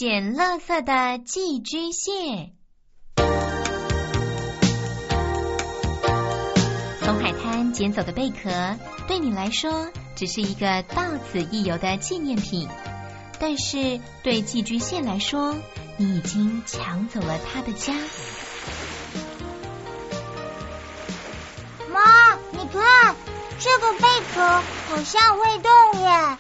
捡垃圾的寄居蟹。从海滩捡走的贝壳，对你来说只是一个到此一游的纪念品，但是对寄居蟹来说，你已经抢走了它的家。 妈，你看，这个贝壳好像会动耶。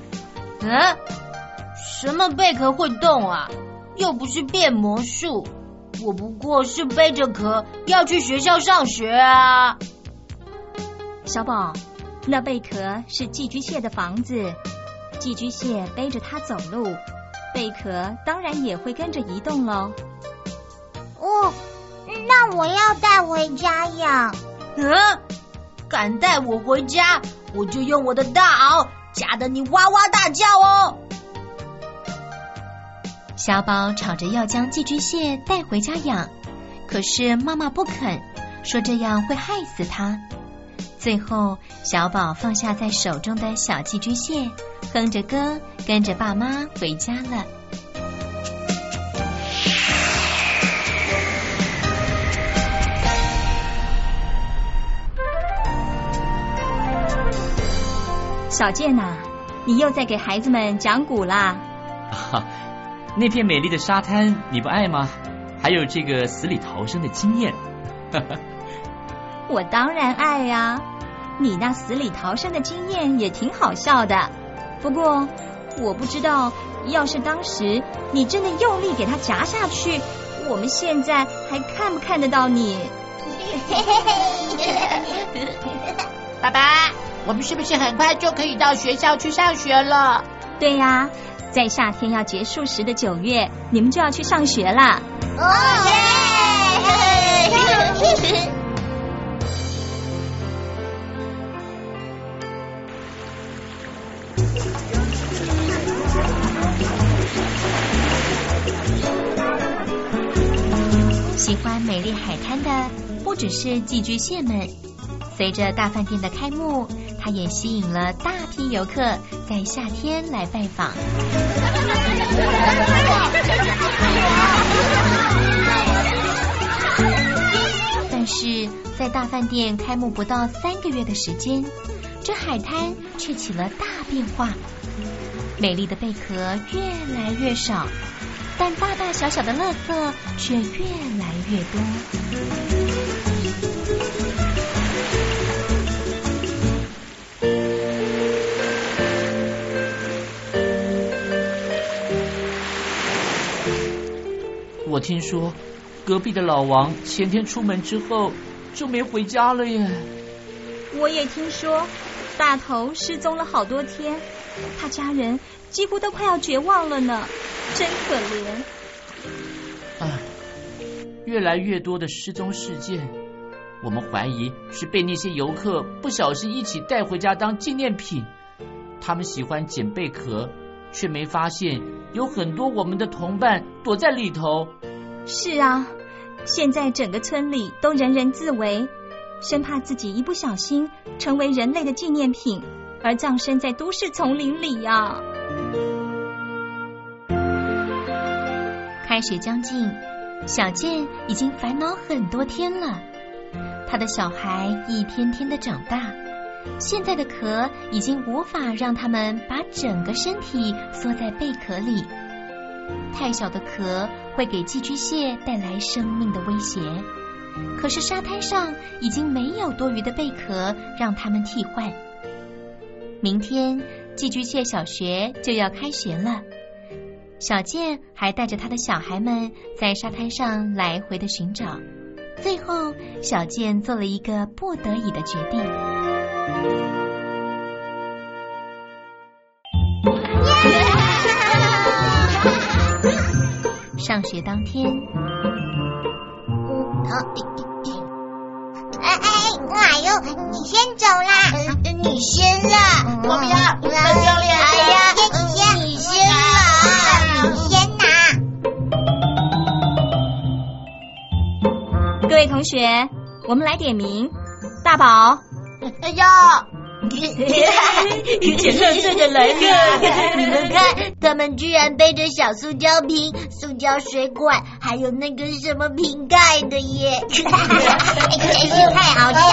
什么贝壳会动啊？又不是变魔术，我不过是背着壳要去学校上学啊。 小宝，那贝壳是寄居蟹的房子，寄居蟹背着它走路，贝壳当然也会跟着移动咯。 哦，那我要带回家养。 敢带我回家，我就用我的大螯夹得你哇哇大叫哦。 小宝吵着要将寄居蟹带回家养，可是妈妈不肯，说这样会害死它。最后，小宝放下在手中的小寄居蟹，哼着歌，跟着爸妈回家了。 小健啊，你又在给孩子们讲古啦。 那片美丽的沙滩你不爱吗？还有这个死里逃生的经验。 我当然爱啊，你那死里逃生的经验也挺好笑的。不过我不知道，要是当时你真的用力给它夹下去，我们现在还看不看得到你？ 爸爸，我们是不是很快就可以到学校去上学了？ 对呀，在夏天要结束时的9月，你们就要去上学了。 喜欢美丽海滩的不只是寄居蟹们，随着大饭店的开幕，它也吸引了大批游客在夏天来拜访。但是在大饭店开幕不到3个月的时间，这海滩却起了大变化，美丽的贝壳越来越少，但大大小小的垃圾却越来越多。 我听说隔壁的老王前天出门之后就没回家了耶。 我也听说大头失踪了好多天，他家人几乎都快要绝望了呢，真可怜。 越来越多的失踪事件，我们怀疑是被那些游客不小心一起带回家当纪念品。他们喜欢捡贝壳，却没发现有很多我们的同伴躲在里头。 是啊，现在整个村里都人人自危，生怕自己一不小心成为人类的纪念品，而葬身在都市丛林里啊。 开学将近，小健已经烦恼很多天了。他的小孩一天天的长大，现在的壳已经无法让他们把整个身体缩在贝壳里。太小的壳会给寄居蟹带来生命的威胁，可是沙滩上已经没有多余的贝壳让他们替换。明天寄居蟹小学就要开学了，小健还带着他的小孩们在沙滩上来回的寻找。最后小健做了一个不得已的决定。上学当天， 哎呦，你先走啦！ 你先啦，我不要，很丢脸。 哎呀，你先啦，你先拿。 各位同学，我们来点名。大宝， 捡垃圾的来了！ 你们看，他们居然背着小塑胶瓶、塑胶水管，还有那个什么瓶盖的耶！真是太好笑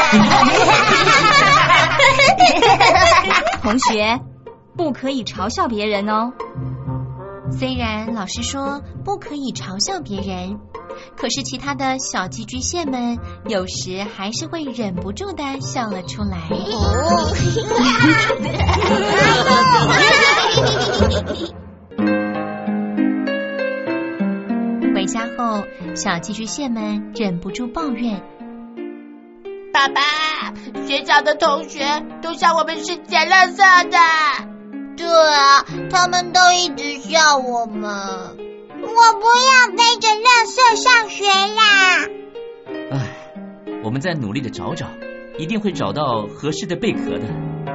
了！ 同学，不可以嘲笑别人哦。 虽然老师说不可以嘲笑别人，可是其他的小寄居蟹们有时还是会忍不住的笑了出来。回家后，小寄居蟹们忍不住抱怨： 爸爸，学校的同学都笑我们是捡垃圾的。 对啊，他们都一直笑我们。我不要背着垃圾上学啦！ 唉，我们再努力的找找，一定会找到合适的贝壳的。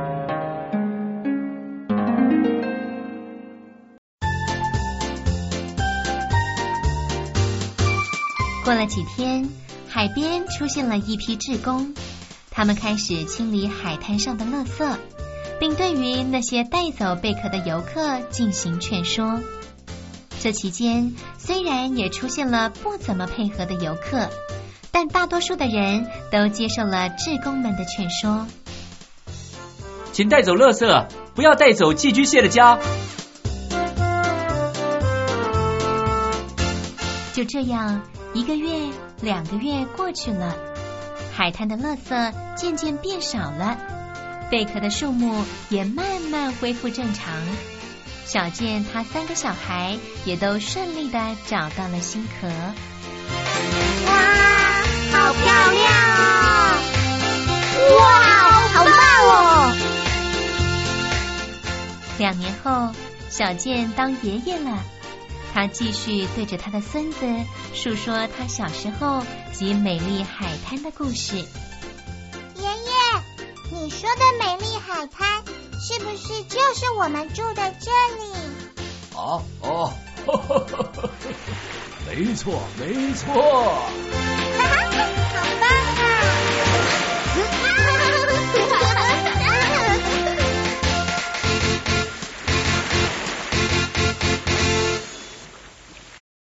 过了几天，海边出现了一批志工，他们开始清理海滩上的垃圾，并对于那些带走贝壳的游客进行劝说。这期间，虽然也出现了不怎么配合的游客，但大多数的人都接受了志工们的劝说。 请带走垃圾，不要带走寄居蟹的家。 就这样，1个月、2个月过去了，海滩的垃圾渐渐变少了，贝壳的数目也慢慢恢复正常。小健他3个小孩也都顺利的找到了新壳。 哇，好漂亮哦！哇，好棒哦 ！2年后，小健当爷爷了，他继续对着他的孙子述说他小时候及美丽海滩的故事。 爷爷，你说的美丽海滩是不是就是我们住的这里？ 哦，没错， 好棒啊！